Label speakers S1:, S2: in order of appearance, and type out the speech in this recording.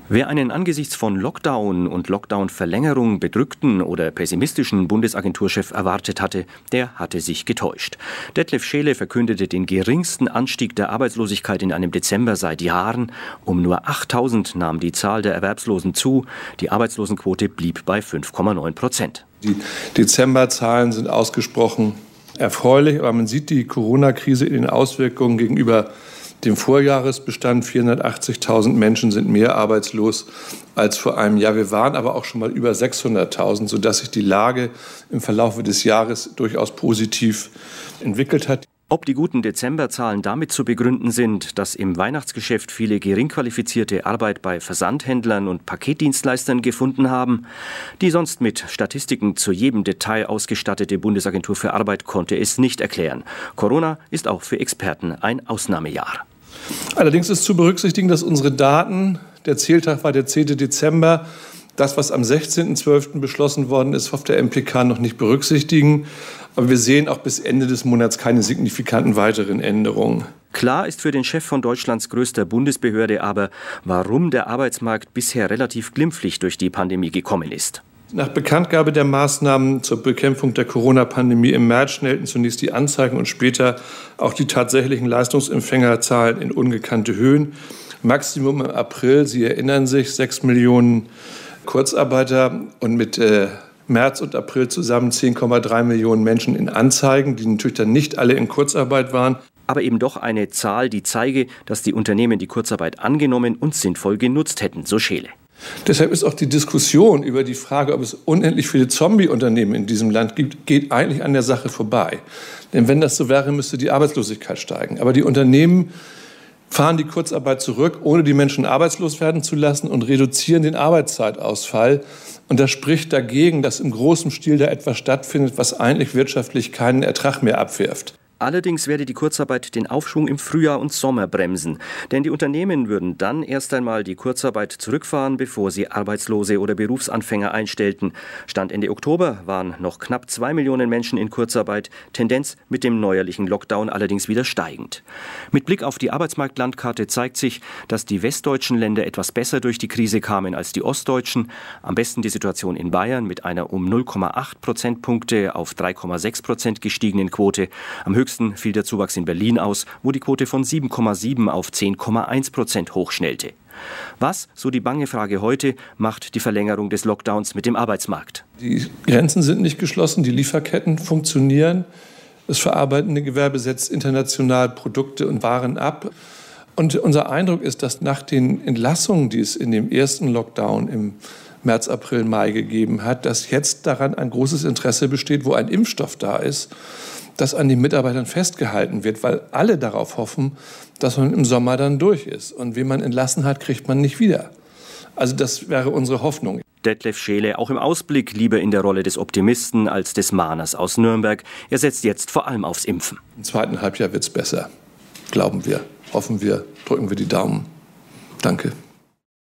S1: Wer einen angesichts von Lockdown und Lockdown-Verlängerung bedrückten oder pessimistischen Bundesagenturchef erwartet hatte, der hatte sich getäuscht. Detlef Scheele verkündete den geringsten Anstieg der Arbeitslosigkeit in einem Dezember seit Jahren. Um nur 8.000 nahm die Zahl der Erwerbslosen zu. Die Arbeitslosenquote blieb bei 5,9%.
S2: Die Dezemberzahlen sind ausgesprochen erfreulich, aber man sieht die Corona-Krise in den Auswirkungen gegenüber dem Vorjahresbestand. 480.000 Menschen sind mehr arbeitslos als vor einem Jahr. Wir waren aber auch schon mal über 600.000, sodass sich die Lage im Verlauf des Jahres durchaus positiv entwickelt hat.
S1: Ob die guten Dezemberzahlen damit zu begründen sind, dass im Weihnachtsgeschäft viele geringqualifizierte Arbeit bei Versandhändlern und Paketdienstleistern gefunden haben? Die sonst mit Statistiken zu jedem Detail ausgestattete Bundesagentur für Arbeit konnte es nicht erklären. Corona ist auch für Experten ein Ausnahmejahr.
S2: Allerdings ist zu berücksichtigen, dass unsere Daten, der Zähltag war der 10. Dezember, das, was am 16.12. beschlossen worden ist, auf der MPK noch nicht berücksichtigen. Aber wir sehen auch bis Ende des Monats keine signifikanten weiteren Änderungen.
S1: Klar ist für den Chef von Deutschlands größter Bundesbehörde aber, warum der Arbeitsmarkt bisher relativ glimpflich durch die Pandemie gekommen ist.
S2: Nach Bekanntgabe der Maßnahmen zur Bekämpfung der Corona-Pandemie im März schnellten zunächst die Anzeigen und später auch die tatsächlichen Leistungsempfängerzahlen in ungekannte Höhen. Maximum im April, Sie erinnern sich, 6 Millionen Kurzarbeiter und mit März und April zusammen 10,3 Millionen Menschen in Anzeigen, die natürlich dann nicht alle in Kurzarbeit waren.
S1: Aber eben doch eine Zahl, die zeige, dass die Unternehmen die Kurzarbeit angenommen und sinnvoll genutzt hätten, so Scheele.
S2: Deshalb ist auch die Diskussion über die Frage, ob es unendlich viele Zombie-Unternehmen in diesem Land gibt, geht eigentlich an der Sache vorbei. Denn wenn das so wäre, müsste die Arbeitslosigkeit steigen. Aber die Unternehmen fahren die Kurzarbeit zurück, ohne die Menschen arbeitslos werden zu lassen und reduzieren den Arbeitszeitausfall. Und das spricht dagegen, dass im großen Stil da etwas stattfindet, was eigentlich wirtschaftlich keinen Ertrag mehr abwirft.
S1: Allerdings werde die Kurzarbeit den Aufschwung im Frühjahr und Sommer bremsen. Denn die Unternehmen würden dann erst einmal die Kurzarbeit zurückfahren, bevor sie Arbeitslose oder Berufsanfänger einstellten. Stand Ende Oktober waren noch knapp 2 Millionen Menschen in Kurzarbeit, Tendenz mit dem neuerlichen Lockdown allerdings wieder steigend. Mit Blick auf die Arbeitsmarktlandkarte zeigt sich, dass die westdeutschen Länder etwas besser durch die Krise kamen als die ostdeutschen. Am besten die Situation in Bayern mit einer um 0,8 Prozentpunkte auf 3,6% gestiegenen Quote. Am höchsten fiel der Zuwachs in Berlin aus, wo die Quote von 7,7 auf 10,1% hochschnellte. Was, so die bange Frage heute, macht die Verlängerung des Lockdowns mit dem Arbeitsmarkt?
S2: Die Grenzen sind nicht geschlossen, die Lieferketten funktionieren. Das verarbeitende Gewerbe setzt international Produkte und Waren ab. Und unser Eindruck ist, dass nach den Entlassungen, die es in dem ersten Lockdown im März, April, Mai gegeben hat, dass jetzt daran ein großes Interesse besteht, wo ein Impfstoff da ist, dass an den Mitarbeitern festgehalten wird, weil alle darauf hoffen, dass man im Sommer dann durch ist. Und wen man entlassen hat, kriegt man nicht wieder. Also das wäre unsere Hoffnung.
S1: Detlef Scheele auch im Ausblick lieber in der Rolle des Optimisten als des Mahners aus Nürnberg. Er setzt jetzt vor allem aufs Impfen.
S2: Im zweiten Halbjahr wird es besser. Glauben wir, hoffen wir, drücken wir die Daumen. Danke.